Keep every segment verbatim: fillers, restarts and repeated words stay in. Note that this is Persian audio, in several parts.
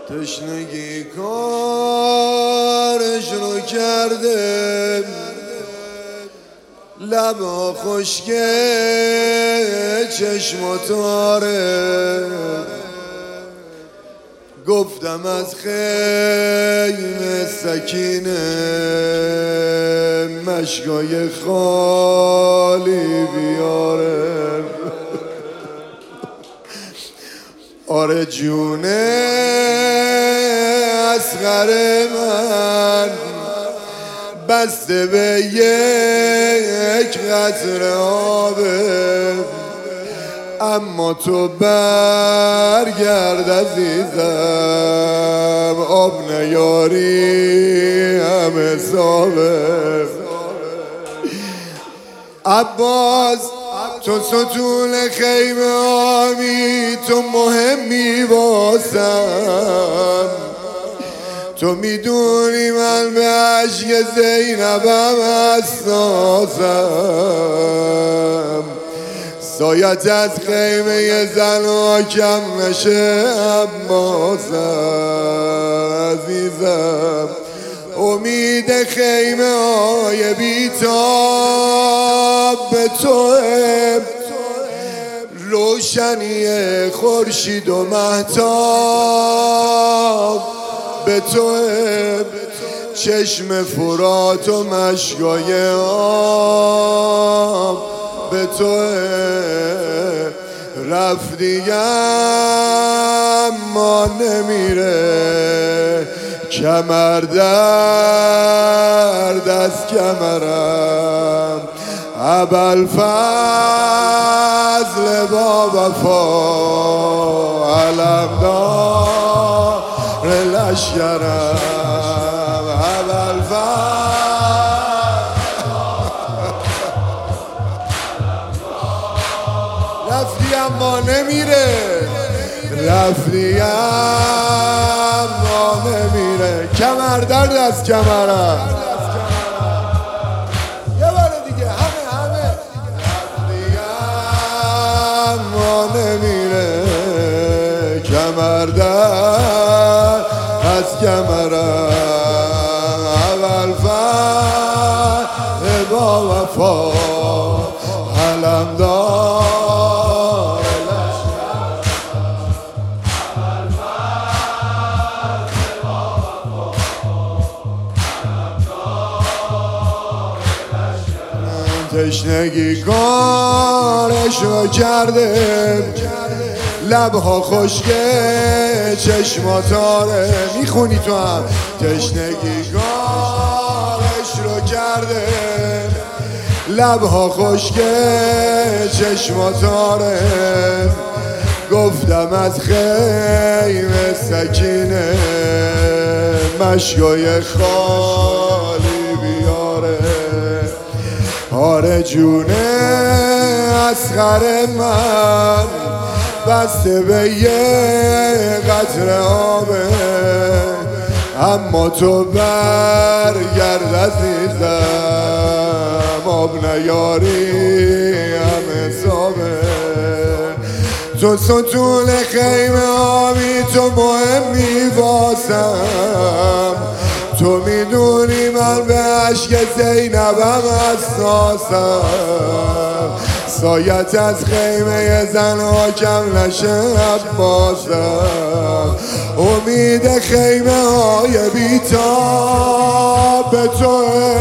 تشنگی کارش رو کرده، لبا خشکه چشم و تاره. گفتم از خیمه سکینه مشکای خالی بیاره. آره جونه اصغر من بسته به یک قطره آبه، اما تو برگرد عزیزم، آب نیاری همه حسابه. عباس تو ستون خیمه آمی، تو مهمی واسم، تو میدونی من به عشق زینبم حساسم. سایت از خیمه زن کم نشه عباسم عزیزم. امید خیمه های بیتاب به توه، روشنی خورشید و مهتاب به توه، چشم فرات و مشکای آب به توه. رفتی اما نمیره، کمر درد از کمرم. ابوالفضل با وفا علمدار لشکرم. رفتی اما نمیره، رفتی اما نمیره، کمر درد از کمرم. یه بار دیگه همه همه. رفتی اما نمیره، کمر درد از کمرم. ابوالفضل با وفا علمدار. تشنگی کارش رو کرده، لبها خشکه چشما تاره. میخونی تو هم. تشنگی کارش رو کرده، لبها خشکه چشما تاره. گفتم از خیمه سکینه مشکای خالی بیاره. آره جونه اصغر من بسته به یه قطره آبه، اما تو برگرد عزیزم، آب نیاری همه حسابه. تو ستون خیمه آمی، تو مهمی واسم، تو میدونی من به عشق زینبم حساسم. سایت از خیمه زن کم نشه عباسم. امید خیمه های بیتاب به توه،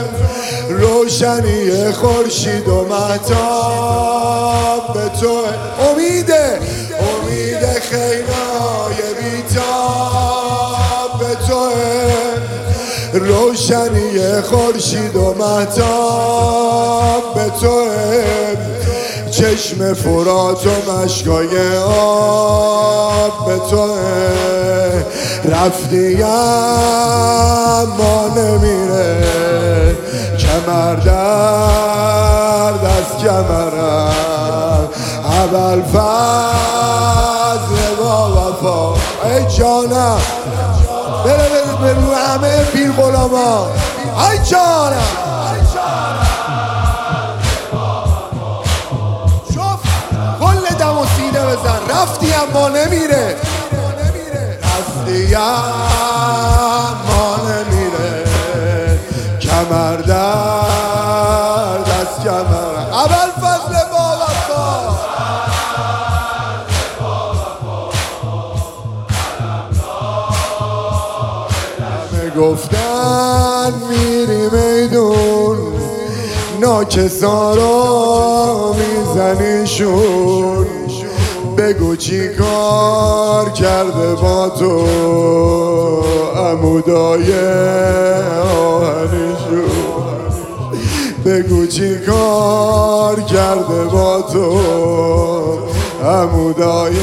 روشنی خورشید و مهتاب به توه. امید امید خیمه های بیتاب به توه، روشنی خورشید و مهتاب به توه، چشم فرات و مشکای آب به توه. رفتی اما نمیره، کمر درد از کمرم. ابوالفضل با وفا ای جانم، بره بره بره همه پیر غلامان. ای جانم شوف کل دم و سینه بزن. رفتی اما نمیره، رفتی ای اما نمیره کمر درد از کمر. ابوالفضل باوفا همه گفتن میری میدون ناکسا رو میزنیشون، بگو چی کار کرده با تو عمودای آهنیشون، بگو چی کار کرده با تو عمودای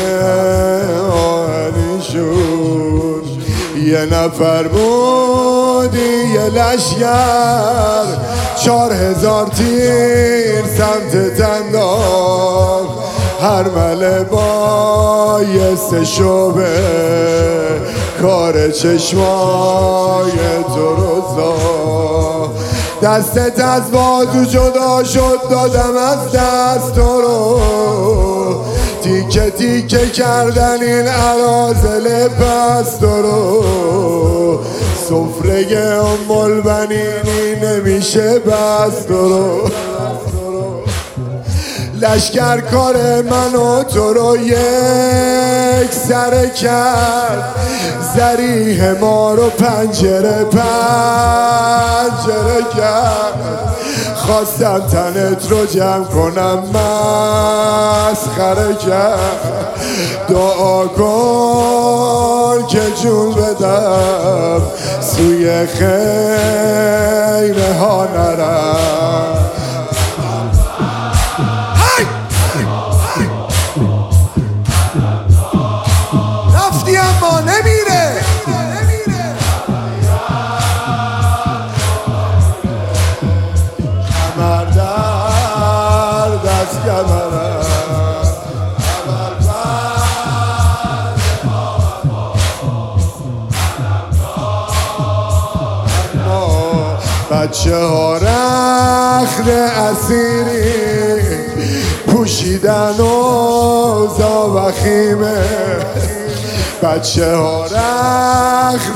آهنیشون. یه نفر بودی یه لشگر، چار هزار تیر سمت تنداخ، هر مله بایست شبه کار چشمای تو رو ساخت. دستت از بازو جدا شد دادم از دست تو رو، تیکه تیکه کردن این اراذل پست رو، سفره ام البنینی نمیشه بست رو. لشکر کار من و تو رو یک سره کرد، ذریح ما رو پنجره پنجره کرد. خواستم تنت رو جمع کنم مسخره کرد، دعا کن که جون بدم سوی خیمه ها نرم. رفتی اما نمیره کمر درد از کمرم. بچه ها رخت اسیری پوشیدن و زاوخیمه، بچه ها رخت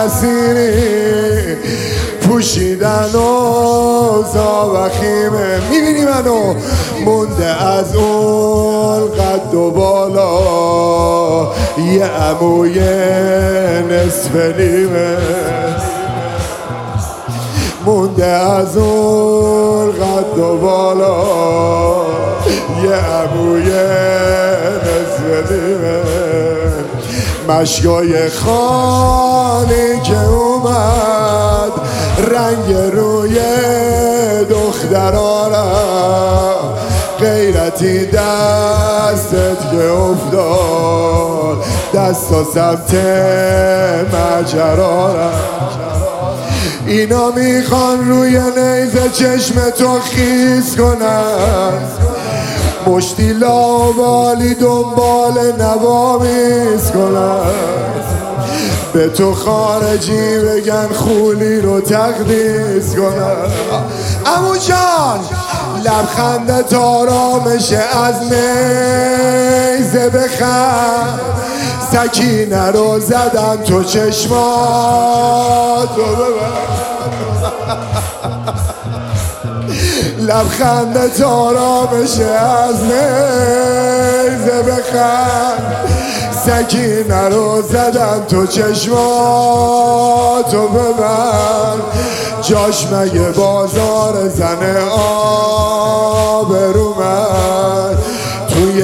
اسیری پوشیدن و زاوخیمه. میبینی منو مونده از اون قد و بالا یه عموی نصف نیمه، مونده از اون قد و بالا یه عموی نصف نیمه. مشگای خالی که اومد رنگ روی دخترانم، غیرتی دستت که افتاد دست و سمت مجرانم. اینا میخوان روی نیزه چشم تو خیز کنن، مشتی لاوالی دنبال نوامیز کنن، به تو خارجی بگن خولی رو تقدیس کنن. عمو جان لبخندت آرامشه از نیزه بخند، سکینه رو زدم تو چشمات رو ببر. لبخندت آرامشه از نیزه بخند، سکینه رو زدم تو چشمات رو ببر. جاش مگه بازار زن آبرومند، توی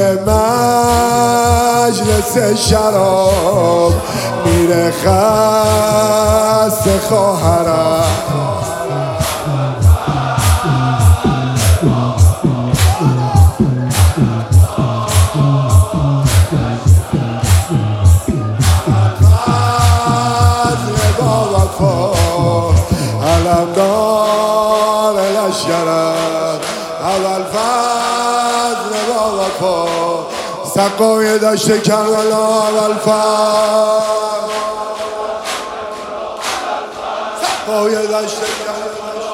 مجلس شراب میره خسته خواهرم. علمدار لشکرت ابوالفضل با وفا، سقای دشت کربلا ابوالفضل، سقای دشت کربلا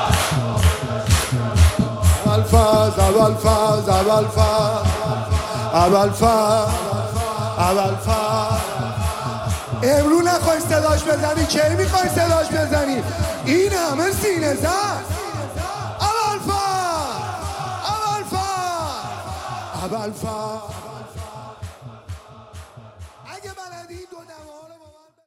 ابوالفضل، ابوالفضل، ابوالفضل، ابوالفضل ابوالفضل امرو نخوای صداش بزنی، کی میخوای صداش بزنی؟ این همه سینه زد. ابوالفضل ابوالفضل ابوالفضل